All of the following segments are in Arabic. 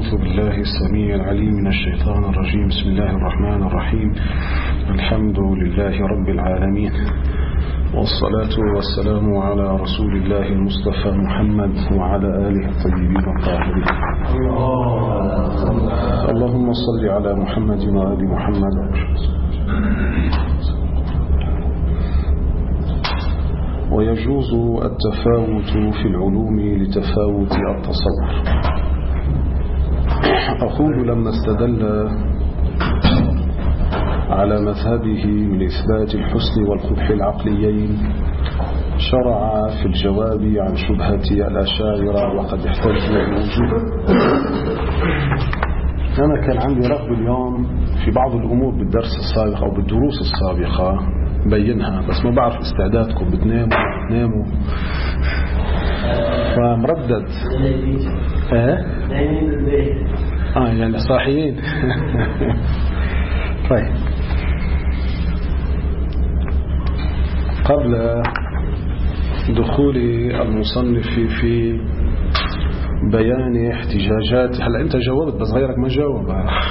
أعوذ بالله السميع العليم من الشيطان الرجيم. بسم الله الرحمن الرحيم. الحمد لله رب العالمين، والصلاة والسلام على رسول الله المصطفى محمد وعلى آله الطيبين الطاهرين. اللهم صل على محمد وآل محمد. ويجوز التفاوت في العلوم لتفاوت التصور. أقول لما استدل على مذهبه من إثبات الحسن والقبح العقليين شرع في الجواب عن شبهة الأشاعرة وقد احتجوا بوجوه. أنا كان عندي رغبة اليوم في بعض الأمور بالدرس السابق أو بالدروس السابقة بينها، بس ما بعرف استعدادكم، بتناموا فمردد. يعني صاحيين. طيب، قبل دخول المصنف في بيان احتجاجات، هلا انت جاوبت بس غيرك ما جاوب.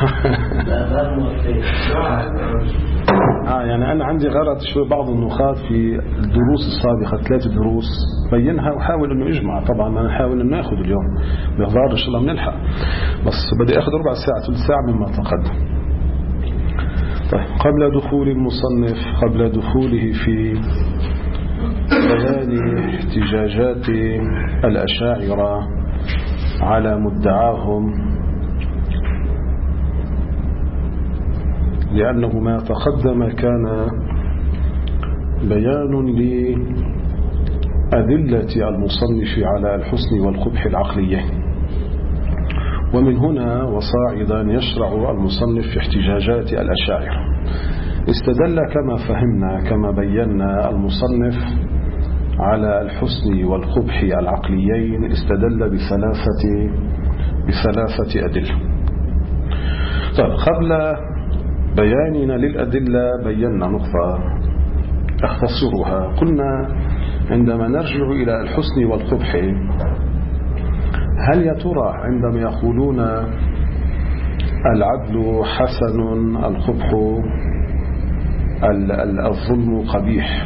يعني انا عندي غرض شوي بعض النقاط في الدروس السابقه، 3 دروس بينها وحاول انه يجمع. طبعا انا نحاول انه ناخذ اليوم بغضار ان شاء الله بنلحق، بس بدي اخذ ربع ساعه ثلث ساعه مما تقدم. طيب، قبل دخول المصنف، قبل دخوله في بيان احتجاجات الأشاعرة على مدعاهم، لأنه ما تقدم كان بيان لأدلة المصنف على الحسن والقبح العقليين، ومن هنا وصاعدا يشرع المصنف في احتجاجات الأشاعرة. استدل كما فهمنا كما بينا المصنف على الحسن والقبح العقليين، استدل بثلاثة أدلة. طيب، قبل بياننا للأدلة بينا نقطة أختصرها. قلنا عندما نرجع إلى الحسن والقبح، هل يا ترى عندما يقولون العدل حسن القبح الظلم قبيح،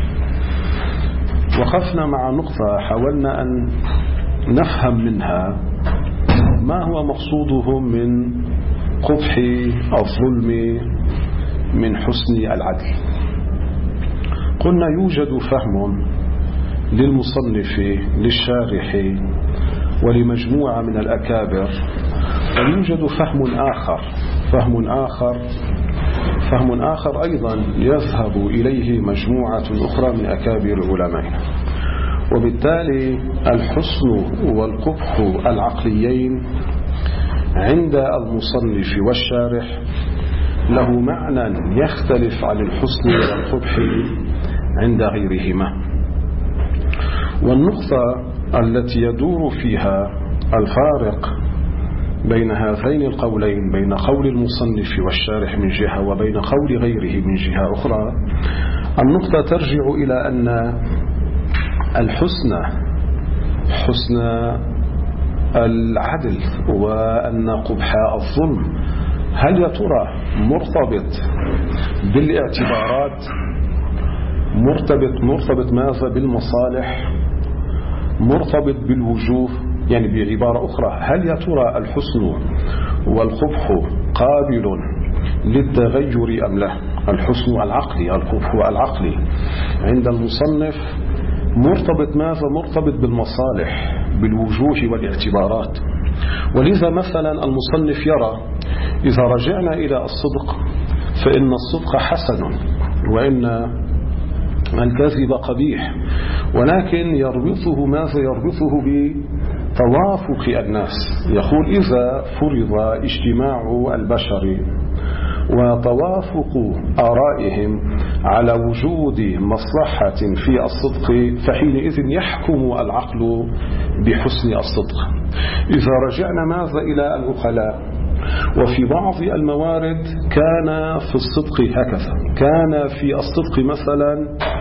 وقفنا مع نقطة حاولنا أن نفهم منها ما هو مقصودهم من قبح الظلم من حسن العدل. قلنا يوجد فهم للمصنف للشارح ولمجموعة من الأكابر، ويوجد فهم آخر أيضا يذهب إليه مجموعة أخرى من أكابر علمائنا. وبالتالي الحسن والقبح العقليين عند المصنف والشارح له معنى يختلف عن الحسن والقبح عند غيرهما. والنقطة التي يدور فيها الفارق بين هذين القولين، بين قول المصنف والشارح من جهة وبين قول غيره من جهة أخرى، النقطة ترجع إلى أن الحسن حسن العدل، وأن قبح الظلم هل يا ترى مرتبط بالاعتبارات، مرتبط ماذا بالمصالح، مرتبط بالوجوه؟ يعني بعبارة أخرى، هل يا ترى الحسن والقبح قابل للتغير أم لا؟ الحسن العقلي، القبح العقلي عند المصنف مرتبط ماذا؟ مرتبط بالمصالح، بالوجوه والاعتبارات. ولذا مثلا المصنف يرى إذا رجعنا إلى الصدق فإن الصدق حسن وإن الكذب قبيح، ولكن يربطه ماذا؟ يربطه بتوافق الناس. يقول إذا فرض اجتماع البشر وتوافق آرائهم على وجود مصلحة في الصدق فحينئذ يحكم العقل بحسن الصدق. إذا رجعنا ماذا؟ إلى العقلاء، وفي بعض الموارد كان في الصدق هكذا، كان في الصدق مثلا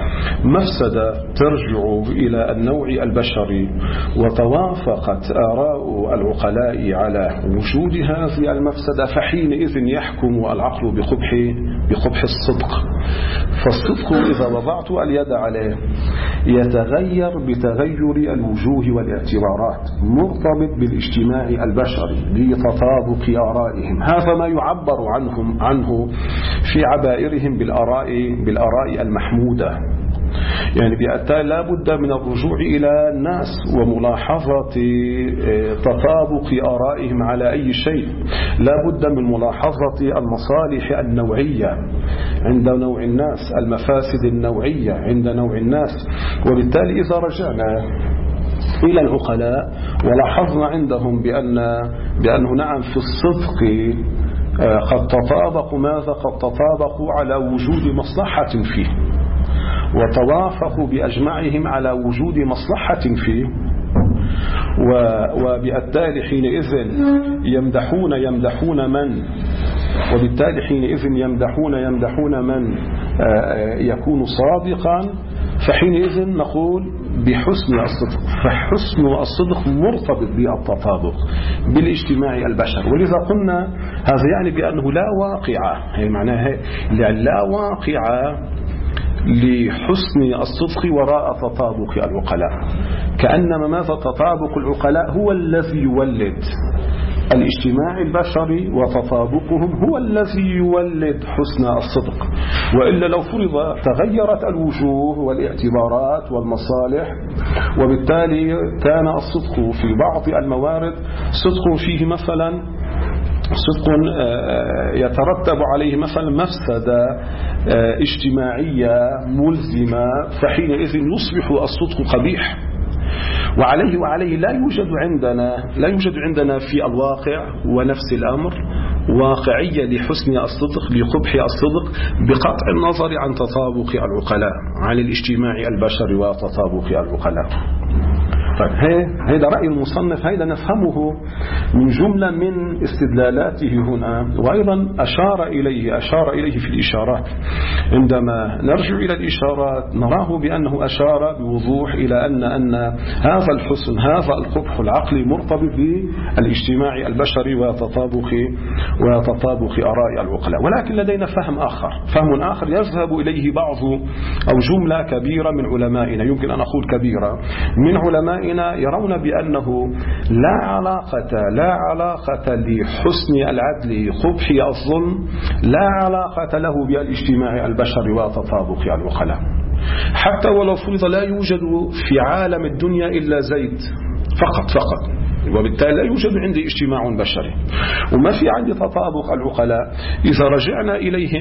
مفسدة ترجع إلى النوع البشري وتوافقت آراء العقلاء على وجود هذه المفسدة، فحينئذ يحكم العقل بقبح الصدق. فالصدق إذا وضعت اليد عليه يتغير بتغير الوجوه والاعتبارات، مرتبط بالاجتماع البشري لتطابق آرائهم. هذا ما يعبر عنه في عبائرهم بالآراء المحمودة. يعني بالتالي لا بد من الرجوع إلى الناس وملاحظة تطابق آرائهم على أي شيء. لا بد من ملاحظة المصالح النوعية عند نوع الناس، المفاسد النوعية عند نوع الناس. وبالتالي إذا رجعنا إلى العقلاء ولاحظنا عندهم بأنه نعم في الصدق قد تطابقوا على وجود مصلحة فيه، وتوافقوا بأجمعهم على وجود مصلحة فيه، وبالتالي حينئذ يمدحون من يكون صادقا، فحينئذ نقول بحسن الصدق. فحسن الصدق مرتبط بالتطابق بالاجتماع البشر. ولذا قلنا هذا يعني بأنه لا واقع، يعني معناها لا واقع لحسن الصدق وراء تطابق العقلاء. كأنما ماذا تطابق العقلاء هو الذي يولد الاجتماع البشري، وتطابقهم هو الذي يولد حسن الصدق. وإلا لو فرض تغيرت الوجوه والاعتبارات والمصالح، وبالتالي كان الصدق في بعض الموارد صدق فيه مثلا صدق يترتب عليه مثلا مفسدة اجتماعية ملزمة، فحينئذ يصبح الصدق قبيح. وعليه لا يوجد عندنا في الواقع ونفس الأمر واقعية لحسن الصدق لقبح الصدق، بقطع النظر عن تطابق العقلاء، عن الاجتماع البشري وتطابق العقلاء. طيب هذا رأي المصنف، هذا نفهمه من جملة من استدلالاته هنا، وأيضا أشار إليه في الإشارات. عندما نرجع إلى الإشارات نراه بأنه أشار بوضوح إلى أن هذا الحسن، هذا القبح العقلي مرتبط بالاجتماع البشري وتطابق آراء العقلاء. ولكن لدينا فهم آخر يذهب إليه بعض أو جملة كبيرة من علمائنا، يمكن أن أقول كبيرة من علمائنا، يرون بأنه لا علاقة لحسن العدل قبح الظلم، لا علاقة له بالاجتماع البشري وتطابق العقلاء. حتى ولو فرض لا يوجد في عالم الدنيا إلا زيد فقط، وبالتالي لا يوجد عندي اجتماع بشري وما في عندي تطابق العقلاء. إذا رجعنا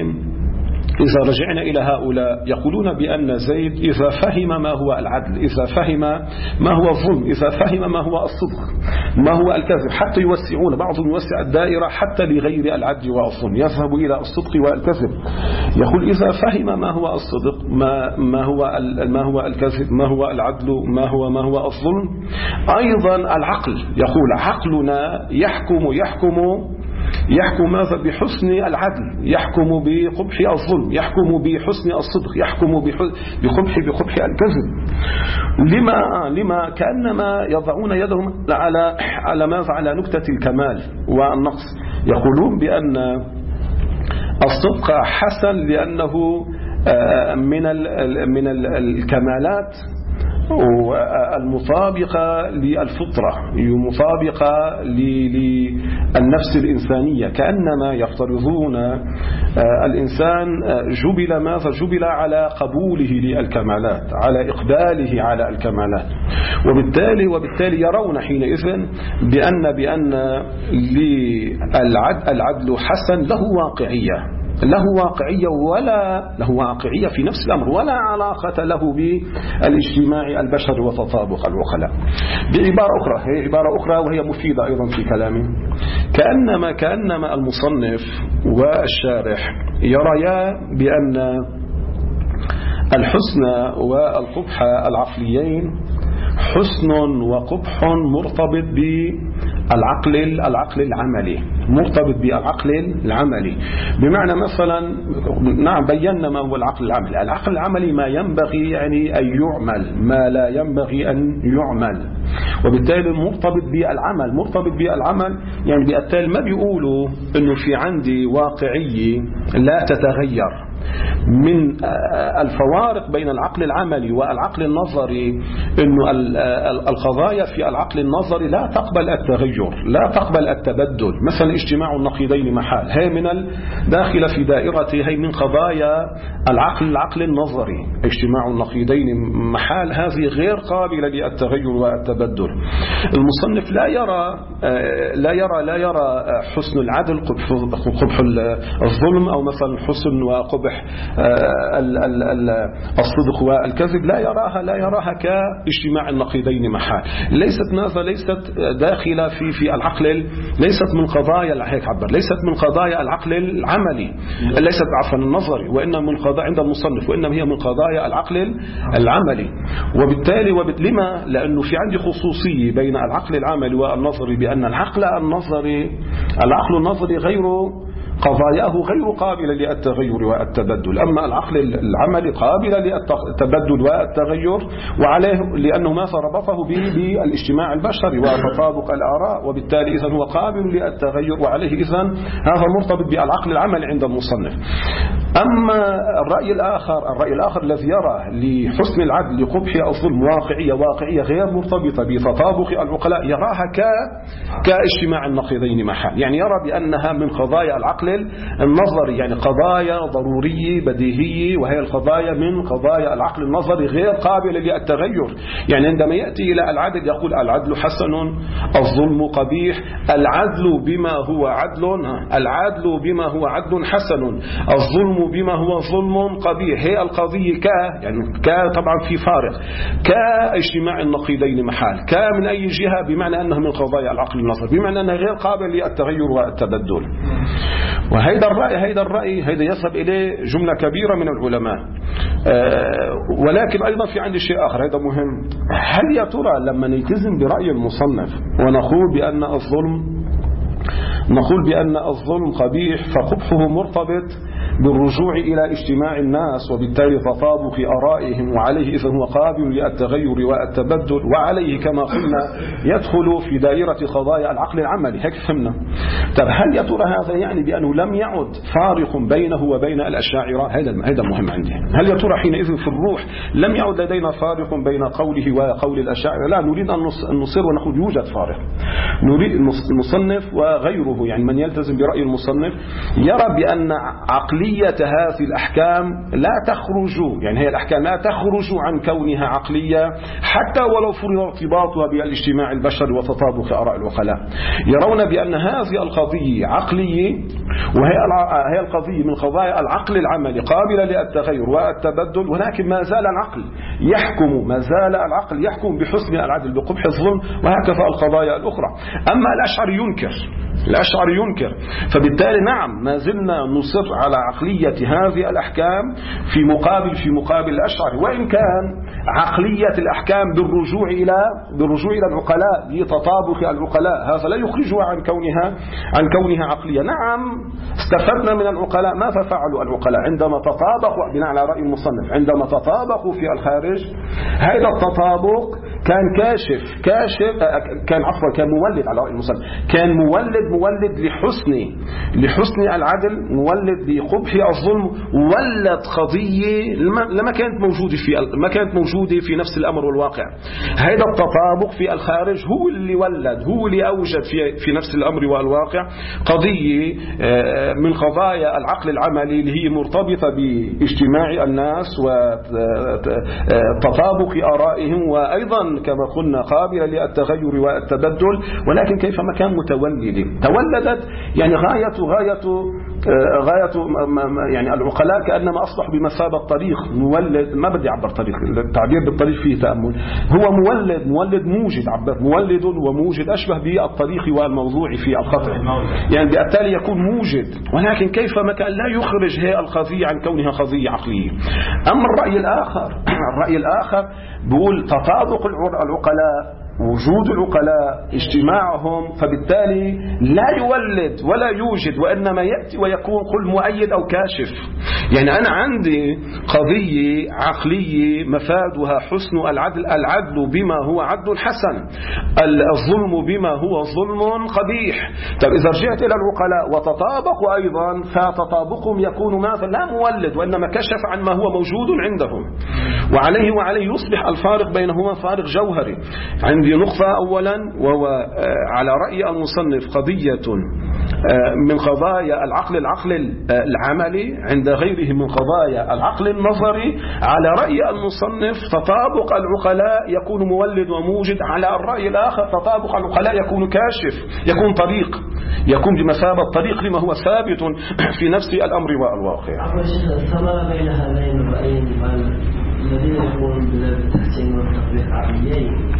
إلى هؤلاء يقولون بأن زيد إذا فهم ما هو العدل، إذا فهم ما هو الظلم، إذا فهم ما هو الصدق، ما هو الكذب، حتى يوسعون، بعضهم يوسع الدائرة حتى لغير العدل والظلم، يذهب إلى الصدق والكذب. يقول إذا فهم ما هو الصدق، ما هو الكذب، ما هو العدل، ما هو الظلم، أيضا العقل، يقول عقلنا يحكم ماذا؟ بحسن العدل، يحكم بقبح الظلم، يحكم بحسن الصدق، يحكم بقبح الكذب. لما كأنما يضعون يدهم على ماذا؟ على نكتة الكمال والنقص. يقولون بأن الصدق حسن لأنه من الكمالات المطابقة للفطرة، مطابقة للنفس الإنسانية. كأنما يفترضون الإنسان جبل على قبوله للكمالات، على إقباله على الكمالات. وبالتالي يرون حينئذ بأن العدل حسن له واقعية في نفس الأمر، ولا علاقة له بالاجتماع البشري وتطابق العقلاء. هي عبارة أخرى وهي مفيدة أيضا في كلامه. كأنما المصنف والشارح يريا بأن الحسن والقبح العقليين حسن وقبح مرتبط العقل العملي، مرتبط بالعقل العملي. بمعنى مثلا نعم بينا ما هو العقل العملي. العقل العملي ما ينبغي يعني أن يعمل، ما لا ينبغي أن يعمل، وبالتالي مرتبط بالعمل. مرتبط بالعمل يعني بالتالي ما بيقولوا إنه في عندي واقعية لا تتغير. من الفوارق بين العقل العملي والعقل النظري إنه القضايا في العقل النظري لا تقبل التغير، لا تقبل التبدل. مثلا اجتماع النقيضين محال، هي من داخل في دائرة هي من قضايا العقل النظري. اجتماع النقيضين محال، هذه غير قابلة للتغير والتبدل. المصنف لا يرى حسن العدل قبح الظلم، أو مثلا حسن وقبح الصدق والكذب، لا يراها كاجتماع النقيضين محال. ليست داخلة في العقل، ليست من قضايا ليست من قضايا العقل العملي، ليست عفوا النظري، وإنما من قضايا عند المصنف، وإنما هي من قضايا العقل العملي. وبالتالي لما؟ لأنه في عندي خصوصية بين العقل العملي والنظري، بأن العقل النظري قضاياه غير قابلة للتغير والتبدل، أما العقل العملي قابل للتبدل والتغير، وعليه لأنه ما ربطه بالاجتماع البشري وتطابق الآراء، وبالتالي إذن هو قابل للتغير، وعليه إذن هذا مرتبط بالعقل العملي عند المصنف. أما الرأي الآخر الذي يرى لحسن العدل لقبح الظلم واقعية غير مرتبطة بتطابق العقلاء، يراها كاجتماع النقيضين محال، يعني يرى بأنها من قضايا العقل النظري، يعني قضايا ضرورية بديهية، وهي القضايا من قضايا العقل النظري غير قابلة للتغير. يعني عندما يأتي إلى العدل يقول العدل حسن، الظلم قبيح، العدل بما هو عدل حسن، الظلم بما هو ظلم قبيح. هي القضية طبعا في فارق، كاجتماع النقيضين محال، من أي جهة؟ بمعنى أنها من قضايا العقل النظري، بمعنى أنها غير قابل للتغير والتبدل. وهيدا الرأي يذهب إليه جملة كبيرة من العلماء. ولكن أيضا في عندي شيء آخر، هذا مهم. هل يا ترى لما نلتزم برأي المصنف ونقول بأن الظلم قبيح، فقبحه مرتبط بالرجوع إلى اجتماع الناس، وبالتالي تطابق آرائهم، وعليه إذن هو قابل للتغير والتبدل، وعليه كما قلنا يدخل في دائرة قضايا العقل العملي. هيك فهمنا. طب هل يا ترى هذا يعني بأنه لم يعد فارق بينه وبين الأشاعرة؟ هذا مهم عندي. هل يا ترى حينئذ في الروح لم يعد لدينا فارق بين قوله وقول الأشاعرة؟ لا، نريد أن نصر ونقول يوجد فارق. نريد المصنف وغيره، يعني من يلتزم برأي المصنف يرى بأن عقلية هذه الأحكام لا تخرج، يعني هي الأحكام لا تخرج عن كونها عقلية، حتى ولو فرض ارتباطها بالاجتماع البشري وتطابق آراء العقلاء. يرون بأن هذه القضية عقلية، وهي القضية من قضايا العقل العملي قابلة للتغير والتبدل، ولكن ما زال العقل يحكم بحسن العدل بقبح الظلم، وهكذا القضايا الأخرى. أما الأشعري ينكر، فبالتالي نعم ما زلنا نصر على عقلية هذه الأحكام في مقابل الأشعري، وإن كان عقلية الأحكام بالرجوع إلى العقلاء، لتطابق العقلاء، هذا لا يخرجها عن كونها عقلية. نعم استفدنا من العقلاء، ماذا فعلوا العقلاء عندما تطابقوا؟ بناء على رأي المصنف، عندما تطابقوا في الخارج، هذا التطابق كان كان مولد على رأي المصنف، كان مولد لحسن العدل، مولد لقبح الظلم، ولد قضية ما كانت موجودة في نفس الأمر والواقع. هذا التطابق في الخارج هو اللي أوجد في نفس الأمر والواقع قضية من قضايا العقل العملي، اللي هي مرتبطة باجتماع الناس وتطابق آرائهم، وأيضا كما قلنا قابلة للتغير والتبدل، ولكن كيفما كان تولدت يعني غاية يعني العقلاء كأنما أصبح بمثابة طريق مولد. ما بدي أعبر طريق، التعبير بالطريق فيه تأمل. هو مولد موجد، مولد وموجد أشبه بالطريق والموضوع في الخطأ، يعني بالتالي يكون موجد، ولكن كيفما كان لا يخرج هي القضية عن كونها قضية عقلية. أما الرأي الآخر بيقول تطابق العقلاء وجود العقلاء اجتماعهم، فبالتالي لا يولد ولا يوجد، وإنما يأتي ويكون قل مؤيد أو كاشف. يعني أنا عندي قضية عقلية مفادها حسن العدل بما هو عدل حسن، الظلم بما هو ظلم قبيح. طب إذا رجعت إلى العقلاء وتطابقوا أيضا، فتطابقهم يكون ماذا؟ لا مولد، وإنما كشف عن ما هو موجود عندهم، وعليه يصبح الفارق بينهما فارق جوهري. عندي نقطة أولا، وهو على رأي المصنف قضية من قضايا العقل العملي عند غيره من قضايا العقل النظري. على رأي المصنف تطابق العقلاء يكون مولد وموجد، على الرأي الآخر تطابق العقلاء يكون كاشف، يكون طريق، يكون بمثابة طريق لما هو ثابت في نفس الأمر والواقع. الثمرة بين هذين الرأيين الذين يقولون بالتحسين والتطبيق عقليين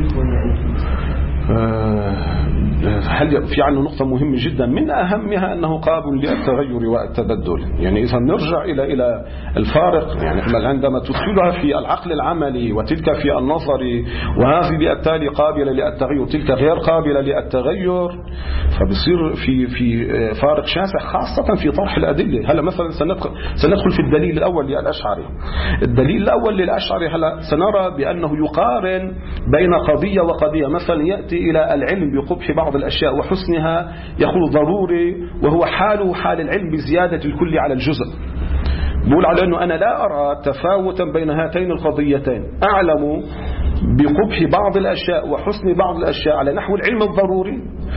هل في عنه نقطة مهمة جدا، من أهمها أنه قابل للتغير والتبدل. يعني إذا نرجع إلى الفارق، يعني عندما تدخلها في العقل العملي وتلك في النظري، وهذه بالتالي قابلة للتغير تلك غير قابلة للتغير، فبصير في فارق شاسع خاصة في طرح الأدلة. هلا مثلا سندخل في الدليل الأول للأشعري. الدليل الأول للأشعري هلا سنرى بأنه يقارن بين قضية وقضية. مثلا يأتي إلى العلم بقبح بعض الأشياء وحسنها، يقول ضروري، وهو حاله حال العلم بزيادة الكل على الجزء. بقول على أنه أنا لا أرى تفاوتا بين هاتين القضيتين، أعلم بقبح بعض الأشياء وحسن بعض الأشياء على نحو العلم الضروري،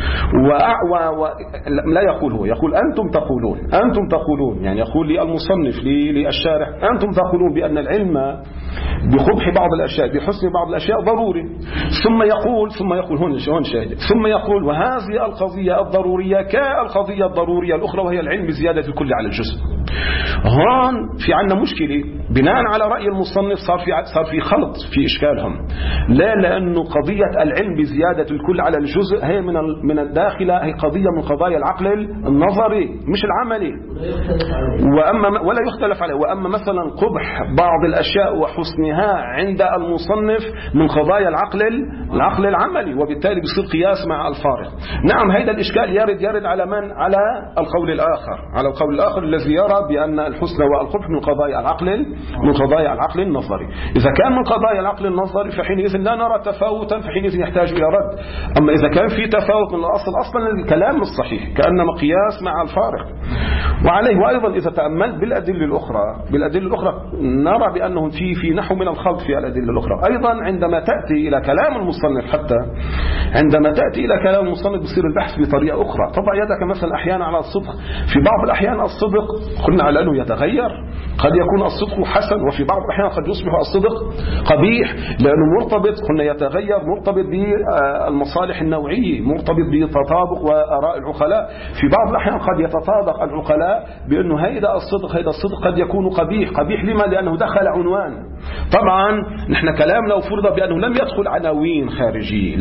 لا يقول هو، يقول أنتم تقولون، يعني يقول لي المصنف للشارح أنتم تقولون بأن العلم بقبح بعض الأشياء بحسن بعض الأشياء ضروري، ثم يقول هون شاهد، ثم يقول وهذه القضية الضرورية كالقضية الضرورية الأخرى وهي العلم بزيادة الكل على الجزء. هون في عنا مشكلة بناء على رأي المصنف، صار في خلط في إشكالهم. لا، لأنه قضية العلم بزيادة الكل على الجزء هي من الداخلة، هي قضية من قضايا العقل النظري مش العملي، ولا يختلف عليه. وأما مثلا قبح بعض الأشياء وحسنها عند المصنف من قضايا العقل العملي، وبالتالي بيصير قياس مع الفارق. نعم، هذا الإشكال يرد على من؟ على القول الآخر الذي يرى بأن الحسن والقبح من قضايا العقل النظري. إذا كان من قضايا العقل النظري فحينئذ لا نرى تفاوتا، فحينئذ يحتاج إلى رد. أما إذا كان في تفاوت من الأصل، أصلا الكلام الصحيح كأنما قياس مع الفارق. وعليه وأيضا إذا تأملت بالأدلة الأخرى نرى بأنه في نحو من الخلط في الأدلة الأخرى. أيضا عندما تأتي إلى كلام المصنف، بصير البحث بطريقة أخرى. طبعا يدك مثلا أحيانا على الصدق، في بعض الأحيان الصدق قلنا على أنه يتغير، قد يكون الصدق حسن، وفي بعض الأحيان قد يصبح الصدق قبيح، لأنه مرتبط، قلنا يتغير، مرتبط بالمصالح النوعية، مرتبط بتطابق وآراء العقلاء. في بعض الأحيان قد يتطابق العقلاء بأنه هيدا الصدق قد يكون قبيح. لما؟ لأنه دخل عنوان. طبعا نحن كلامنا وفرض بأنه لم يدخل عناوين خارجية،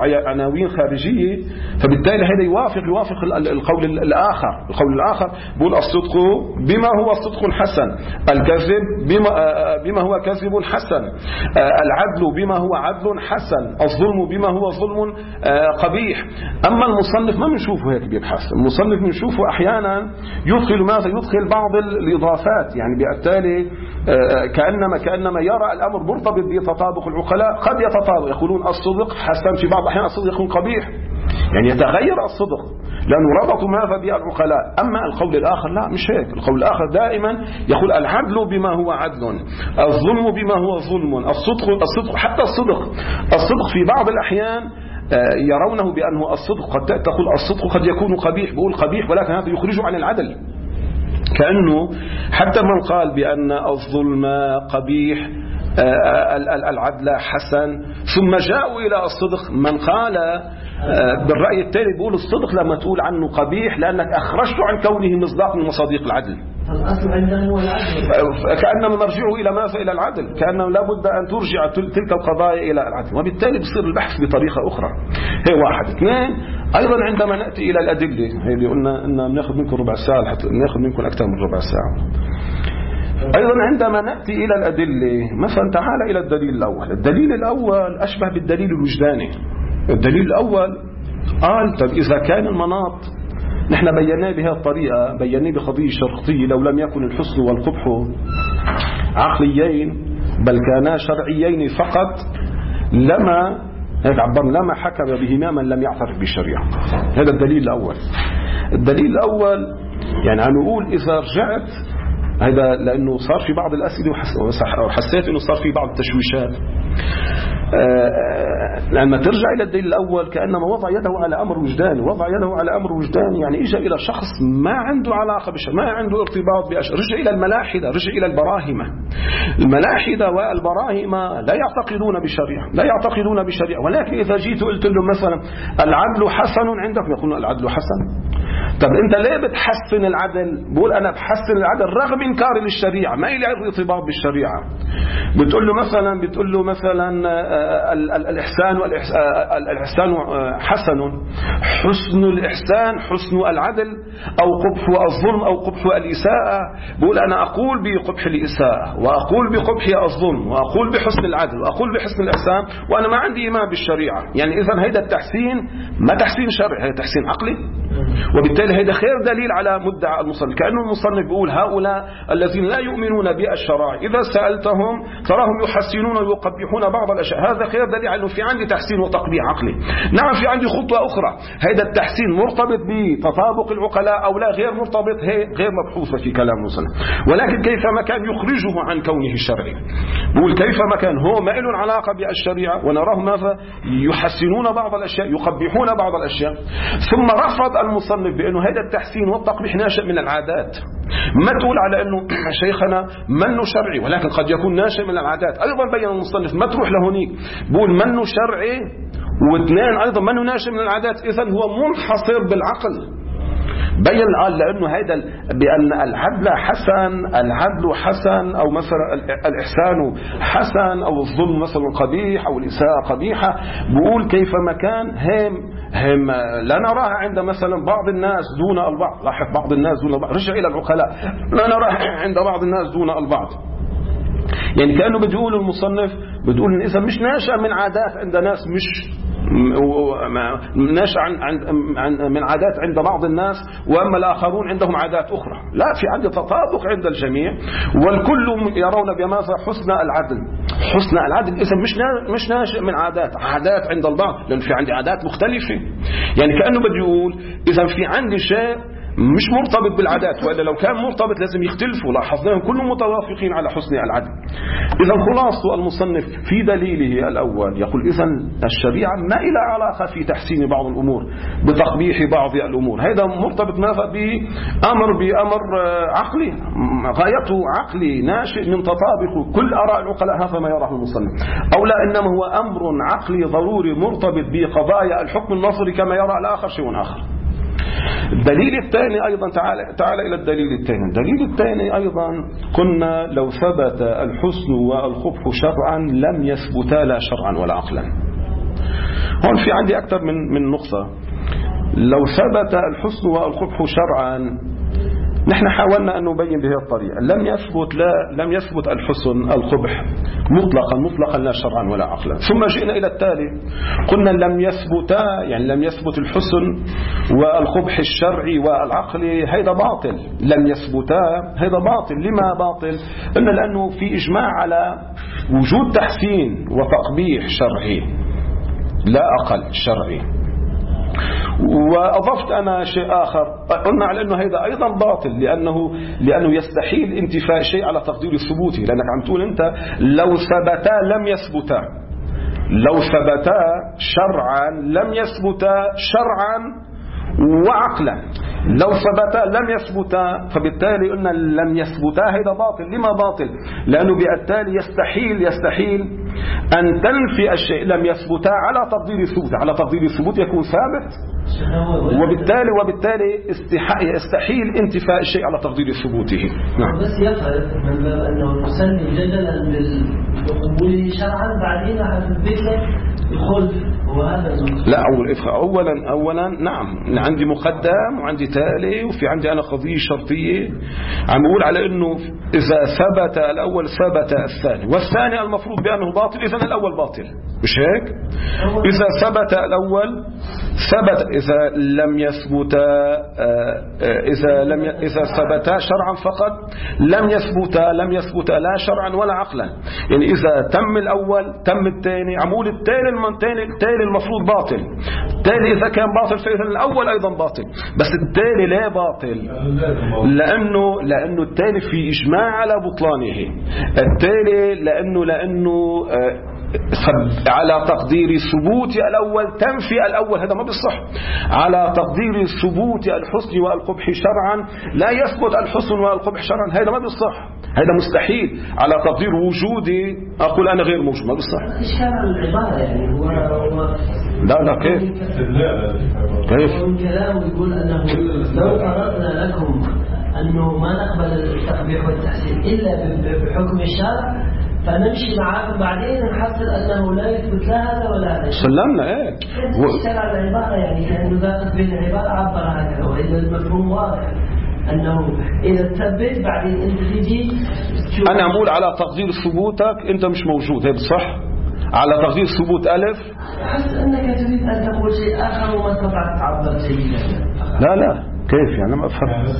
فبالتالل هذا يوافق القول الآخر بيقول الصدق بما هو صدق حسن، الكذب بما هو كذب حسن، العدل بما هو عدل حسن، الظلم بما هو ظلم قبيح. أما المصنف ما بنشوفه هيك بيبحث، المصنف بنشوفه أحيانا يدخل بعض الإضافات، يعني بالتالي كأنما يرى الأمر مرتبط بتطابق العقلاء. قد يتطابق، يقولون الصدق حسن، في بعض الأحيان الصدق يكون قبيح، يعني يتغير الصدق لأنه ربطوا ماذا بالعقلاء. أما القول الآخر لا، مش هيك. القول الآخر دائما يقول العدل بما هو عدل، الظلم بما هو ظلم، الصدق حتى الصدق في بعض الأحيان يرونه بأنه الصدق قد تقول الصدق قد يكون قبيح، بقول قبيح ولكن هذا يخرجه عن العدل. كأنه حتى من قال بأن الظلم قبيح العدل حسن، ثم جاءوا إلى الصدق، من قال بالرأي التالي بيقول الصدق لما تقول عنه قبيح لأنك أخرجته عن كونه مصداق من مصادق العدل. الأصل عندنا هو العدل، كأنما مرجعه إلى ماذا؟ إلى العدل، كأنه لابد أن ترجع تلك القضايا إلى العدل، وبالتالي بصير البحث بطريقة أخرى. هي واحد. اثنين، أيضا عندما نأتي إلى الأدلة، هي اللي قلنا إن نأخذ منكم ربع ساعة حتى نأخذ منكم أكثر من ربع ساعة. أيضا عندما نأتي إلى الأدلة، مثلا تعال إلى الدليل الأول. الدليل الأول أشبه بالدليل الوجداني. الدليل الأول قال طب إذا كان المناط نحن بيناه بهذه الطريقة، بيناه بقضية شرطية، لو لم يكن الحسن والقبح عقليين بل كانا شرعيين فقط لما هيك عبرنا لما حكم بهما من لم يعترف بالشريعة. هذا الدليل الأول. الدليل الأول يعني عم نقول إذا رجعت هذا لأنه صار في بعض الأسئلة وحسيت أنه صار في بعض التشويشات. لما ترجع إلى الدليل الأول كأنما وضع يده على أمر وجداني. وضع يده على أمر وجداني يعني إجا إلى شخص ما عنده علاقة بالشرع، ما عنده ارتباط بأشياء. رجع إلى الملاحدة، رجع إلى البراهمة. الملاحدة والبراهمة لا يعتقدون بالشريعة، لا يعتقدون بالشريعة، ولكن إذا جيت وقلت له مثلا العدل حسن عندكم يقولون العدل حسن. طب أنت ليه بتحسن العدل؟ بقول أنا بحسن العدل رغم إنكاري للشريعة، ما إلي ارتباط بالشريعة. بتقول له مثلا الإحسان والإحسان حسن. حسن الإحسان حسن العدل أو قبح الظلم أو قبح الإساءة. بقول أنا أقول بقبح الإساءة وأقول بقبح الظلم وأقول بحسن العدل وأقول بحسن الإحسان وأنا ما عندي إيمان بالشريعة. يعني إذن هيدا التحسين ما تحسين شرعي، هيدا تحسين عقلي، وبالتالي هيدا خير دليل على مدعى المصنف. كأنه المصنف بيقول هؤلاء الذين لا يؤمنون بالشرائع إذا سألتهم تراهم يحسنون ويقبحون بعض الأشياء، هذا خير دليل على أنه في عندي تحسين وتقبيح عقلي. نعم في عندي خطوة أخرى، هيدا التحسين مرتبط بتطابق العقلاء أو لا غير مرتبط، هي غير مبحوثة في كلام المصنف. ولكن كيفما كان يخرجه عن كونه الشرعي. بقول كيفما كان هو ما له علاقة بالشريعة ونراه ماذا يحسنون بعض الأشياء يقبحون بعض الأشياء. ثم رفض المصنف بأنه هذا التحسين والتقبيح ناشئ من العادات. ما تقول على أنه شيخنا منه شرعي ولكن قد يكون ناشئ من العادات. أيضا بين المصنف ما تروح لهونيك، بقول منه شرعي واثنين أيضا منه ناشئ من العادات، إذن هو منحصر بالعقل. بين قال لأنه هذا بأن العدل حسن أو مثلا الإحسان حسن أو الظلم مثلا قبيح أو الإساءة قبيحة. بقول كيفما كان هم لا نراها عند مثلا بعض الناس دون البعض. لاحظ بعض الناس دون البعض، رجع إلى العقلاء، لا نراها عند بعض الناس دون البعض. يعني كأنه بتقول المصنف بتقول إذا مش ناشئ من عادات عند ناس، مش ناشئ من عادات عند بعض الناس وأما الآخرون عندهم عادات أخرى. لا، في عندي تطابق عند الجميع والكل يرون بماذا حسن العدل. حسن العدل إذا مش ناشئ من عادات عند البعض، لأن في عندي عادات مختلفة. يعني كأنه بدي يقول إذا في عندي شيء مش مرتبط بالعادات، وإلا لو كان مرتبط لازم يختلفوا. لاحظناهم كلهم متوافقين على حسن العدل. إذا خلاصة المصنف في دليله الأول يقول إذن الشريعة ما إلى علاقة في تحسين بعض الأمور بتقبيح بعض الأمور. هذا مرتبط ماذا بأمر عقلي، غايته عقلي ناشئ من تطابق كل آراء العقلاء. هذا ما يراه المصنف. أو لا، إنما هو أمر عقلي ضروري مرتبط بقضايا الحكم النظري كما يرى الآخر شيء آخر. الدليل الثاني أيضا تعال إلى الدليل الثاني. الدليل الثاني أيضا قلنا لو ثبت الحسن والقبح شرعا لم يثبتا لا شرعا ولا عقلا. هون في عندي أكثر من نقطة. لو ثبت الحسن والقبح شرعا نحن حاولنا أن نبين بهذه الطريقة لم يثبت الحسن القبح مطلقا لا شرعا ولا عقلا. ثم جئنا إلى التالي قلنا لم يثبت الحسن والقبح الشرعي والعقلي، هذا باطل. لم يثبتا هذا باطل. لما باطل؟ لأنه في إجماع على وجود تحسين وتقبيح شرعي لا أقل شرعي. وأضفت أنا شيء آخر، قلنا على أنه هذا أيضا باطل لأنه يستحيل انتفاء شيء على تقدير الثبوتي، لأنك عم تقول أنت لو ثبتا لم يثبتا، لو ثبتا شرعا لم يثبتا شرعا وعقلا. لو ثبتا لم يثبتا، فبالتالي قلنا لم يثبتا هذا باطل. لما باطل؟ لأنه بالتالي يستحيل أن تنفي الشيء لم يثبتا على تقدير الثبوت. على تقدير الثبوت يكون ثابت، وبالتالي يستحيل انتفاء الشيء على تقدير ثبوته. نعم. بس يفرق من باب أنه المسلم جدلا بقبوله شرعا بعدين هتثبت له الخلف لا أولا نعم عندي مقدم وعندي تالي وفي عندي أنا قضية شرطية عم بقول على إنه إذا ثبت الأول ثبت الثاني والثاني المفروض بأنه باطل إذا الأول باطل مش هيك؟ إذا ثبت الأول ثبت إذا لم يثبت إذا ثبتا شرعا فقط لم يثبت لا شرعا ولا عقلا. يعني إذا تم الأول تم الثاني عمول الثاني المفروض باطل. الثاني إذا كان باطل فإذا الأول أيضا باطل. بس الثاني لا باطل لأنه الثاني في إجماع على بطلانه. الثاني لأنه على تقدير ثبوت الأول تنفي الأول هذا ما بيصح. على تقدير ثبوت الحسن والقبح شرعا لا يثبت الحسن والقبح شرعا هذا ما بيصح. هذا مستحيل. على تقدير وجودي أقول أنا غير موجود ما بيصح. إشكال العبارة يعني هو لا كيف من كلامه يقول أنه لو فرضنا لكم أنه ما نقبل التقبيح والتحسين إلا بحكم الشرع فنمشي معاكم بعدين نحصل أنه لا يثبت لا هذا ولا هذا. سلمنا إيه. اشتغل العبارة يعني كأنه ذاقت بين العبارة عبر هكذا وإذا المفهوم واضح أنه إذا تثبت بعدين أنت تجي. أنا أقول على تقدير ثبوتك أنت مش موجود هيك صح؟ على تقدير ثبوت ألف. أحس أنك تريد أن تقول شيء آخر وما استطعت تعبر شيء. لا كيف يعني ما أفهم. يعني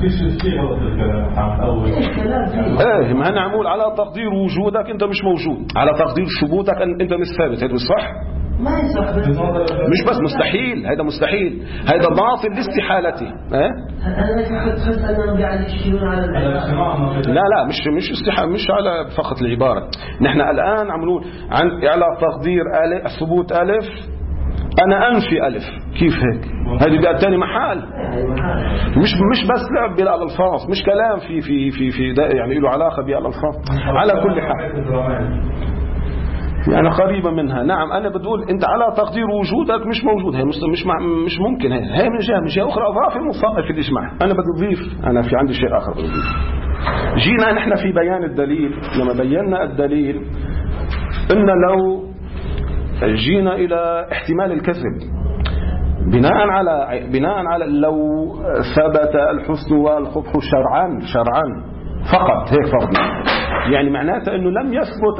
ايه ما انا عمول على تقدير وجودك انت مش موجود على تقدير ثبوتك انت مش ثابت هذا صح ما يصح مش بس مستحيل هذا مستحيل هذا باطل لاستحالته انا تحس انهم قاعد يشيلون على العباره لا مش استحاله مش على فقط العباره نحن الان عم نقول على تقدير ثبوت الف أنا أنفي ألف كيف هيك هذه بقى تاني محال مش بس لعب بالألفاظ مش كلام في يعني له علاقة بالألفاظ على كل حال يعني قريبة منها نعم أنا بقول أنت على تقدير وجودك مش موجود هي مش ممكن هي من جهة أخرى أضاف المصاب في الإجماع أنا بضيف أنا في عندي شيء آخر بضيف جينا نحن في بيان الدليل لما بينا الدليل إن لو جينا إلى احتمال الكذب بناء على لو ثبت الحسن والقبح شرعا فقط هيك فرضنا يعني معناته أنه لم يثبت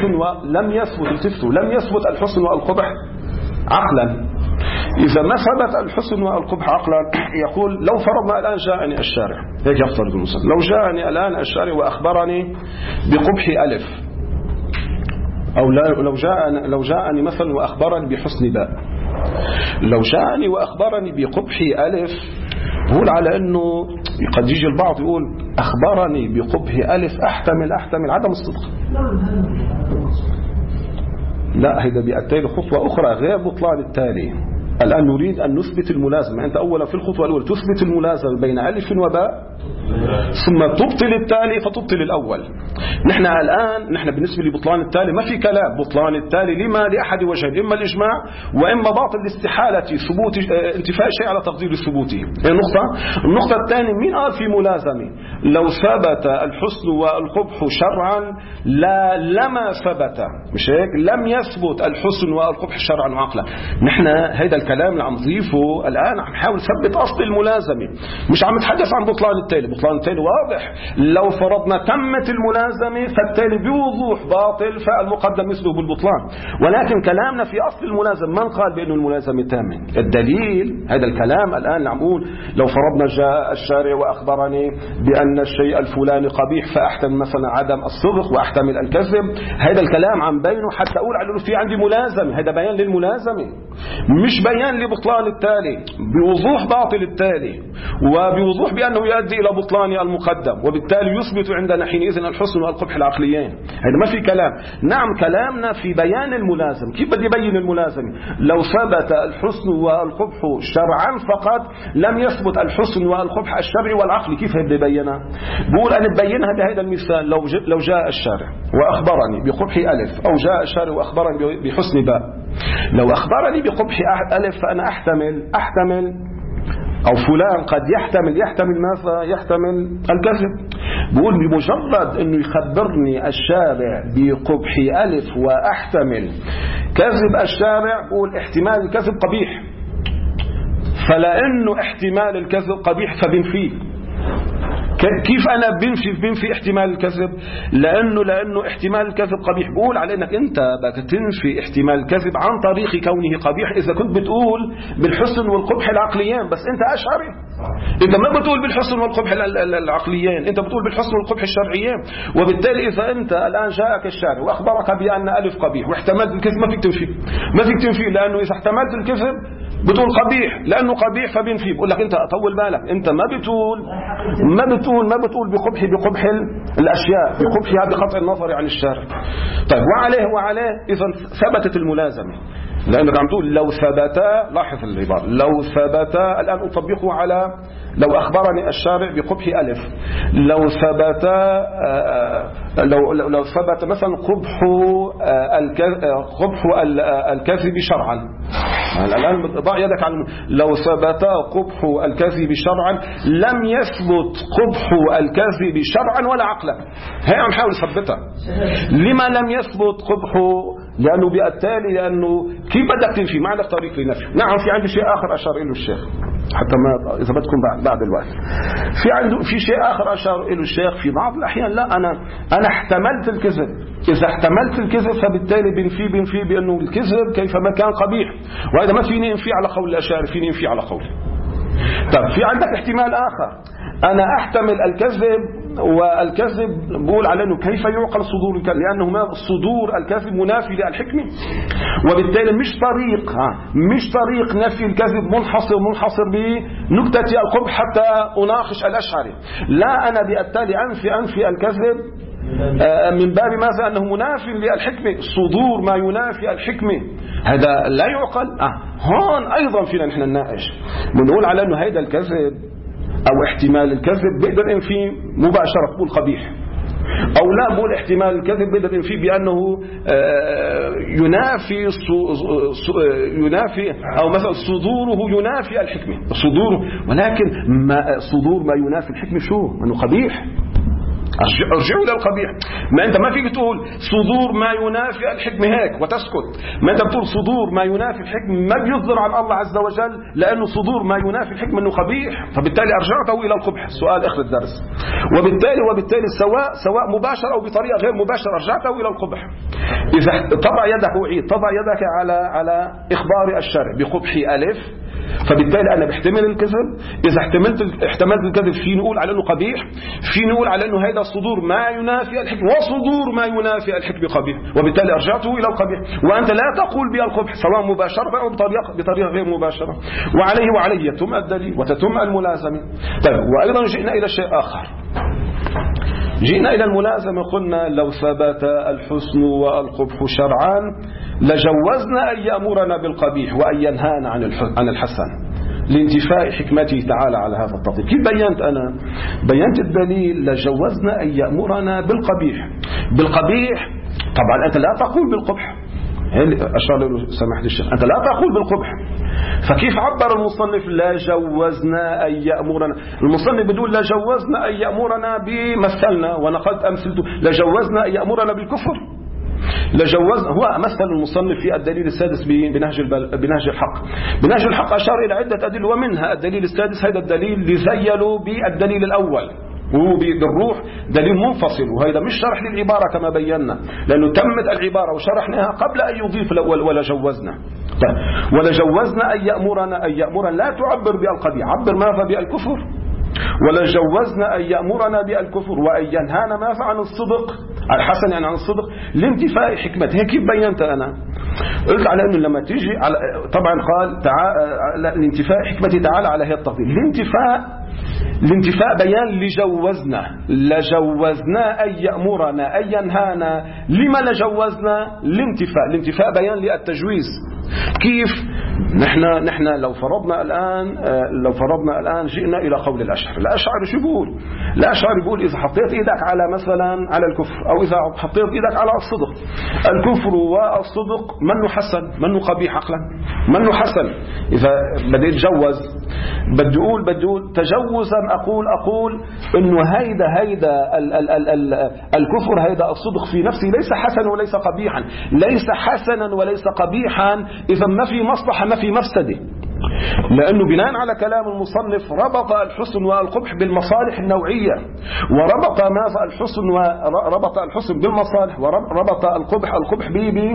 الحسن والقبح عقلا إذا ما ثبت الحسن والقبح عقلا يقول لو فرضنا الآن جاءني الشارع هيك يفترض المسلم لو جاءني الآن الشارع وأخبرني بقبح ألف أو لو جاءني مثلا وأخبرني بحسن باء لو جاءني وأخبرني بقبح ألف بقول على أنه قد يجي البعض يقول أخبرني بقبح ألف أحتمل عدم الصدق لا هذا بيأتي خطوة أخرى غير بطلان التالي الآن نريد أن نثبت الملازمة أنت أولا في الخطوة الأولى تثبت الملازمة بين ألف وباء ثم تبطل التالي فتبطل الأول نحن بالنسبة لبطلان التالي ما في كلام بطلان التالي لما لأحد وجهين إما الإجماع وإما باطل لاستحالة ثبوت انتفاء شيء على تقدير ثبوته النقطة الثانية مين قال في ملازمة لو ثبت الحسن والقبح شرعا لما ثبت مش هيك لم يثبت الحسن والقبح شرعا وعقلا نحن هذا الكلام اللي عم نضيفه الآن عم نحاول نثبت أصل الملازمة مش عم نتحدث عن بطلان التالي واضح لو فرضنا تمت الملازمة فالتالي بوضوح باطل فالمقدم مثله بالبطلان ولكن كلامنا في أصل الملازمة من قال بأن الملازمة تامة الدليل هذا الكلام الآن اللي عم نقول لو فرضنا جاء الشارع وأخبرني بأن الشيء الفلاني قبيح فأحتمل مثلا عدم الصدق وأحتمل الكذب هذا الكلام عم بينه حتى أقول على في عندي ملازمة هذا بيان للملازمة مش بيان لبطلان التالي بوضوح باطل التالي وبوضوح بأنه يؤدي إلى بطلان المقدم وبالتالي يثبت عندنا حينئذ الحسن والقبح العقليين هذا ما في كلام نعم كلامنا في بيان الملازم كيف بدي يبين الملازم لو ثبت الحسن والقبح شرعا فقط لم يثبت الحسن والقبح الشرعي والعقلي كيف بدي يبينها بقول أنا ببينها بهذا المثال لو جاء الشارع وأخبرني بقبح ألف أو جاء الشارع وأخبرني بحسن باء لو أخبرني بقبح ألف فأنا أحتمل أو فلان قد يحتمل ماذا يحتمل الكذب بقول بمجرد أنه يخبرني الشارع بقبح ألف وأحتمل كذب الشارع بقول احتمال الكذب قبيح، فلأنه احتمال الكذب قبيح فبنفيه. كيف أنا بنفي احتمال الكذب؟ لأنه احتمال الكذب قبيح. بقول على أنك أنت بدك تنفي احتمال الكذب عن طريق كونه قبيح إذا كنت بتقول بالحسن والقبح العقليان، بس أنت أشعري، أنت ما بتقول بالحسن والقبح العقليان، أنت بتقول بالحسن والقبح الشرعيان. وبالتالي إذا أنت الآن جاءك الشارع وأخبرك بأن ألف قبيح واحتملت الكذب ما فيك تنفيه، لأنه إذا احتملت الكذب بتقول قبيح، لأنه قبيح فبنفيه. بقول لك أنت طول بالك، أنت ما بتقول بقبح الأشياء، بقبحها بقطع النظر عن الشارع. طيب وعليه إذا ثبتت الملازمة، لأنك عم تقول لو ثبتا، لاحظ العبارة، لو ثبتا، الآن أطبقه على لو أخبرني الشارع بقبح ألف، لو ثبت مثلا قبح الكذب شرعا. الآن ضع يدك على لو ثبت قبح الكذب شرعا لم يثبت قبح الكذب شرعا ولا عقلا. هي عم حاول ثبتها. لما لم يثبت قبحه؟ لأنه بالتالي لأنه كيف بدك تنفي؟ ما عندك طريق لنفي. نعم في عندي شيء آخر أشار إليه الشيخ، حتى ما إذا بدكم بعد الوقت في شيء آخر أشار إليه الشيخ في بعض الأحيان. لا أنا احتملت الكذب، إذا احتملت الكذب فبالتالي بنفي بأنه الكذب كيفما كان قبيح، وهذا ما فيني انفي على قول الأشاعرة، فيني انفي على قوله. طب في عندك احتمال آخر، أنا أحتمل الكذب، والكذب بقول على أنه كيف يعقل صدور الكذب، لأنه صدور الكذب منافي للحكمة، وبالتالي مش طريق نفي الكذب منحصر بنكتة القبح حتى أناقش الأشعري. لا، أنا بالتالي أنفي الكذب من باب ماذا؟ أنه منافي للحكمة، صدور ما ينافي الحكمة هذا لا يعقل. هون أيضا فينا نحن نناقش، بنقول على أنه هذا الكذب أو احتمال الكذب بقدر إنفي مباشرة بقول قبيح، أو لا بقول احتمال الكذب بقدر إنفي بأنه ينافي أو مثلا صدوره ينافي الحكمة، صدوره، ولكن صدور ما ينافي الحكمة شو؟ أنه قبيح. ارجعوا إلى القبيح. ما أنت ما فيك تقول صدور ما ينافي الحكمة هيك وتسكت، ما أنت بتقول صدور ما ينافي الحكمة ما بيصدر عن الله عز وجل، لأنه صدور ما ينافي الحكمة أنه قبيح، فبالتالي أرجعته إلى القبح. سؤال آخر الدرس. وبالتالي سواء مباشر أو بطريقة غير مباشرة أرجعته إلى القبح. إذا تضع يدك على إخبار الشارع بقبح ألف، فبالتالي أنا بحتمل الكذب. إذا احتملت الكذب في نقول على أنه قبيح، في نقول على أنه هذا صدور ما ينافي الحكمة، وصدور ما ينافي الحكمة قبيح، وبالتالي أرجعته إلى القبيح. وأنت لا تقول بالقبح سواء مباشرة أو بطريقة غير مباشرة. وعليه يتم الدليل وتتم الملازمة. طيب وأيضا جئنا إلى شيء آخر، جئنا إلى الملازمة، قلنا لو ثبت الحسن والقبح شرعا لجوزنا أن يأمرنا بالقبيح وأن ينهانا عن الحسن لانتفاء حكمته تعالى على هذا التطبيق. كيف بينت أنا؟ بينت الدليل لجوزنا أن يأمرنا بالقبيح. طبعا أنت لا تقول بالقبح، أشار له سماحة الشيخ، أنت لا تقول بالقبح، فكيف عبر المصنف لا جوزنا أن يأمرنا؟ المصنف بدون لا جوزنا أن يأمرنا بمثلنا ونقلت أمثلته، لا جوزنا أن يأمرنا بالكفر، لجوزنا. هو مثل المصنف في الدليل السادس بنهج الحق. بنهج الحق أشار إلى عدة أدلة، ومنها الدليل السادس، هذا الدليل لزيلوا بالدليل الأول وهو بالروح دليل منفصل، وهذا مش شرح للعبارة كما بينا، لأنه تمت العبارة وشرحناها قبل أن يضيف الأول ولا جوزنا. طيب ولا جوزنا أن يأمرنا لا تعبر بالقبيح، عبر ماذا؟ بالكفر. ولا جوزنا أن يأمرنا بالكفر وأن ينهانا ماذا؟ عن الصدق الحسن، يعني عن الصدق لانتفاء حكمته. هيك بينت أنا قلت على أنه لما تيجي طبعا قال لانتفاء حكمته تعالى على هذا التقدير. الانتفاء بيان لجوزنا أن يأمرنا أن ينهانا. لما لجوزنا؟ الانتفاء بيان للتجويز. كيف؟ نحن لو فرضنا الآن جئنا إلى قول الأشعري شو بيقول؟ الأشعري بيقول إذا حطيت إيدك على مثلا على الكفر، أو إذا حطيت إيدك على الصدق، الكفر والصدق منه حسن، منه قبيح عقلا، منه حسن. إذا بديت تجوز بدي أقول تجوزا أقول إنه هيدا الكفر، هيدا الصدق في نفسه ليس حسنا وليس قبيحا، ليس حسنا وليس قبيحا إذا ما في مصلحة ما في مفسدة، لأنه بناء على كلام المصنف ربط الحسن والقبح بالمصالح النوعية، وربط ربط الحسن بالمصالح، وربط القبح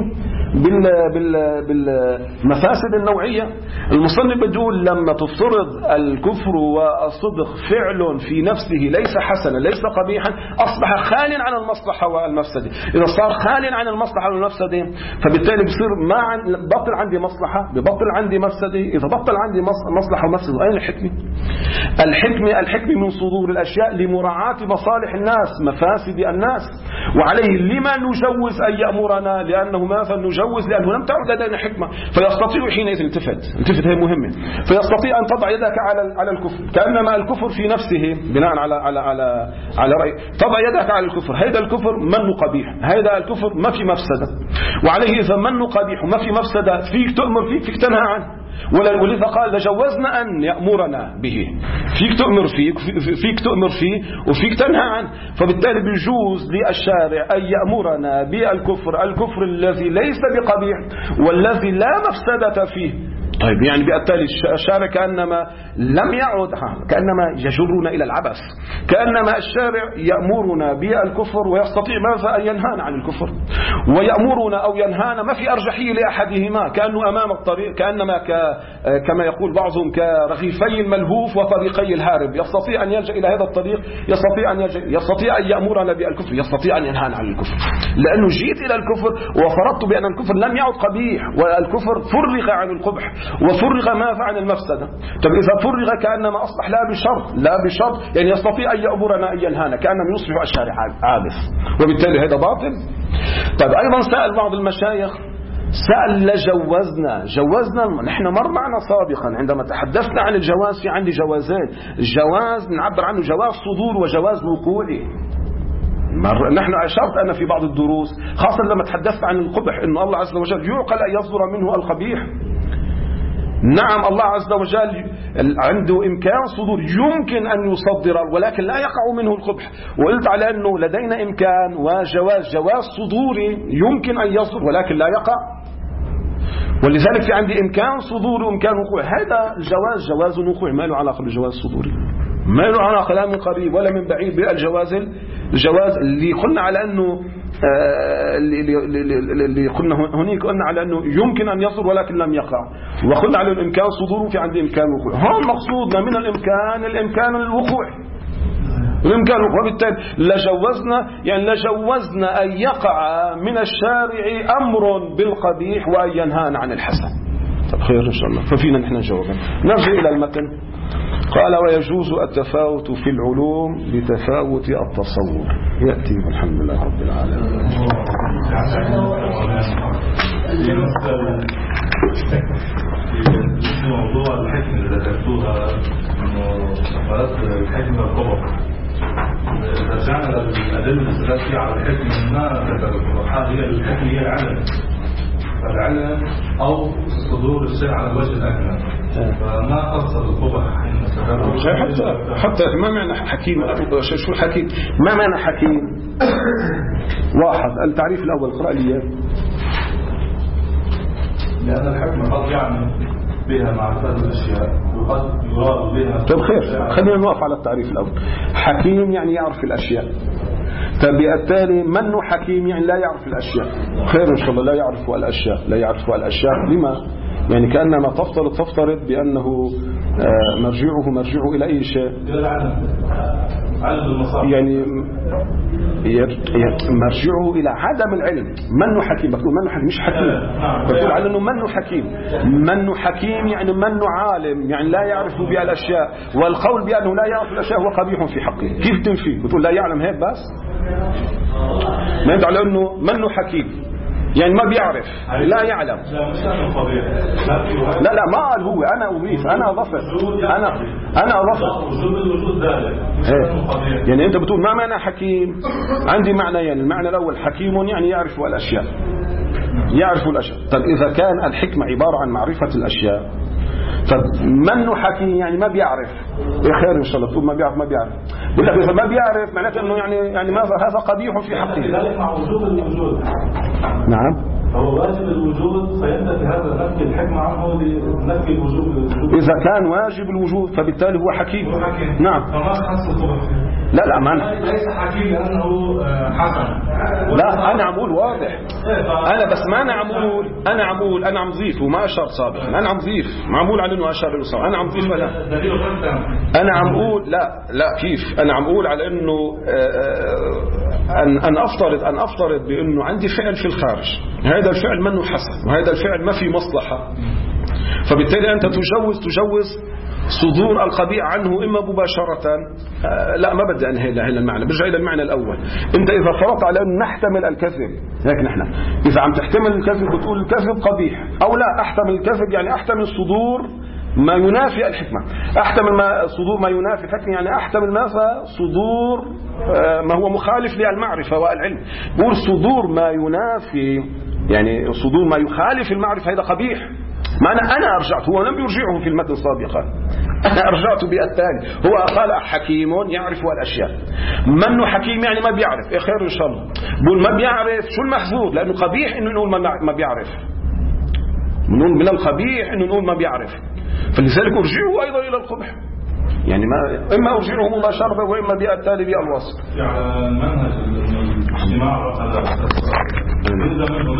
بالمفاسد النوعية. المصنف بيقول لما تفترض الكفر والصدق فعل في نفسه ليس حسنا ليس قبيحا أصبح خال عن المصلحة والمفسدة. إذا صار خال عن المصلحة والمفسدة فبالتالي بصير بطل عندي مصلحة ببطل عندي مفسدة. إذا بطل عندي مصلحة ومفسدة أين الحكمة من صدور الأشياء لمراعاة مصالح الناس مفاسد الناس. وعليه لما نجوز أن يأمرنا لأنه ماذا نجوز لأنه لم تعد لدينا حكمة. فيستطيع حينئذ التفت هي مهمة، فيستطيع أن تضع يدك على الكفر كأنما الكفر في نفسه بناء على رأي تضع يدك على الكفر. هذا الكفر من قبيح، هذا الكفر ما في مفسدة، وعليه إذا من قبيح وما في مفسدة فيك تؤمر فيك تنهى عنه. ولذا قال لجوزنا أن يأمرنا به، فيك تؤمر فيه وفيك تنهى عنه. فبالتالي بيجوز للشارع أن يأمرنا الكفر الذي ليس بقبيح والذي لا مفسدة فيه. طيب يعني بالتالي الشارع كأنما لم يعد كأنما يجرنا إلى العبث، كأنما الشارع يأمرنا بالكفر ويستطيع ماذا أن ينهانا عن الكفر، ويأمرنا أو ينهانا ما في أرجحية لأحدهما، كأنه أمام الطريق كأنما كما يقول بعضهم كرغيفي الملهوف وطريقي الهارب، يستطيع أن يلجأ إلى هذا الطريق، يستطيع أن يأمرنا بالكفر، يستطيع أن ينهانا عن الكفر. لأنه جيت إلى الكفر وفرضت بأن الكفر لم يعد قبيح والكفر فرغ عن القبح وفرغ ماذا عن المفسدة. طب إذا فرغ كأنما أصبح لا بشرط يعني يستطيع أن يأمرنا أن ينهانا، كأنما يصبح الشارع عابث، وبالتالي هذا باطل. طيب أيضا سأل بعض المشايخ سأل جوزنا نحن مر معنا سابقا عندما تحدثنا عن الجواز في عندي جوازين، جواز نعبر عنه جواز صدور وجواز وقوعي. نحن أشرت أنا في بعض الدروس خاصة لما تحدثت عن القبح إنه الله عز وجل يعقل أن يصدر منه القبيح. نعم الله عز وجل عنده إمكان صدور يمكن أن يصدر ولكن لا يقع منه القبح، وقلت على أنه لدينا إمكان جواز صدوري يمكن أن يصدر ولكن لا يقع، ولذلك في عندي إمكان صدور وإمكان وقوع. هذا الجواز جواز وقوع ما له علاقة بالجواز الصدوري، ما له علاقة لا من قريب ولا من بعيد بالجواز اللي قلنا على أنه اللي قلنا هناك قلنا على أنه يمكن أن يصدر ولكن لم يقع، وقلنا على الإمكان صدوره في عندي إمكان وقوع. هون مقصودنا من الإمكان الوقوع، وبالتالي لجوزنا أن يقع من الشارع أمر بالقبيح وأن ينهانا عن الحسن. طب خير إن شاء الله، ففينا نحن نجاوبا. نرجع إلى المتن. قال ويجوز التفاوت في العلوم بتفاوت التصور. يأتي والحمد لله رب العالمين. موضوع الحكم اللي ذكرتوها انه صفات الحكم والقبر، رجعنا للأدلة الثلاثية على الحكم ما ذكرتوها، هي الحكم هي العلم أو صدور الشيء على الوجه الأكمل، فما خص القبح حتى ما معنى حكيم؟ شو الحكيم؟ ما معنى حكيم؟ واحد التعريف الأول قرأ لي. لأن الحكم قد يعني بها معرفة الأشياء وقد يراد بها. طيب خير خلينا نوقف على التعريف الأول. حكيم يعني يعرف الأشياء، فبالتالي من حكيم يعني لا يعرف الأشياء. خير إن شاء الله لا يعرف الأشياء لما؟ يعني كأنما تفترض بأنه مرجعه إلى أي شيء، يعني مرجعه إلى عدم العلم. من حكيم؟ بقول من حكيم مش حكيم، بقول على أنه من حكيم يعني من عالم، يعني لا يعرف بالأشياء، والقول بأنه لا يعرف الأشياء هو قبيح في حقه. كيف تنفي؟ بتقول لا يعلم هيك بس؟ ما يدعو على أنه من حكيم يعني ما بيعرف لا يعلم. لا ما قال هو، أنا أضيف، أنا أضفت يعني أنت بتقول ما معنى حكيم؟ عندي معنى، يعني المعنى الأول حكيم يعني يعرف الأشياء. طيب إذا كان الحكمة عبارة عن معرفة الأشياء، طب منه حكيم يعني ما بيعرف، ايه خير ان شاء الله تقول ما بيعرف بقول لك اذا ما بيعرف معناته انه يعني ماذا هذا قبيح في حقه. لذلك مع وجوب الوجود. نعم هو واجب الوجود فينتفي هذا نفي الحكمة عنه لنفي الوجوب. إذا كان واجب الوجود فبالتالي هو حكيم. نعم. فما خص لا معنى ليس حكيم لأنه حسن. لا أنا عمول واضح. أنا بس ما أنا عمول أنا عم ضيف وما أشار سابقا. أنا عم ضيف معمول على إنه أشار له. أنا عم ضيف ولا أنا عم أقول لا كيف أنا عم أقول على إنه أن أفترض بأنه عندي فعل في الخارج، هذا الفعل منه حسن وهذا الفعل ما في مصلحة، فبالتالي أنت تجوز صدور القبيح عنه إما مباشرة. لا ما بدي أنهي إلى المعنى، برجع إلى المعنى الأول. أنت إذا فرضت على أن نحتمل الكذب، هيك نحن إذا عم تحتمل الكذب بتقول الكذب قبيح، أو لا أحتمل الكذب يعني أحتمل صدور ما ينافي الحكمة، أحتمل صدور ما ينافي الحكمة يعني أحتمل ماذا صدور ما هو مخالف للمعرفة والعلم. بقول صدور ما ينافي يعني صدور ما يخالف المعرفة هذا قبيح. معنى أنا أرجعت، هو لم يرجعه في المتن السابقة، أنا أرجعت بالتالي. هو قال حكيم يعرف الأشياء، منه حكيم يعني ما بيعرف، إيه خير إن شاء الله. بقول ما بيعرف شو المحظوظ، لأنه قبيح إنه نقول ما بيعرف، من القبيح إنه نقول ما بيعرف، فلذلك أرجعه أيضا إلى القبح. يعني ما إما أرجعه مباشرة وإما بالتالي بالوصف. يعني منهج الاجتماع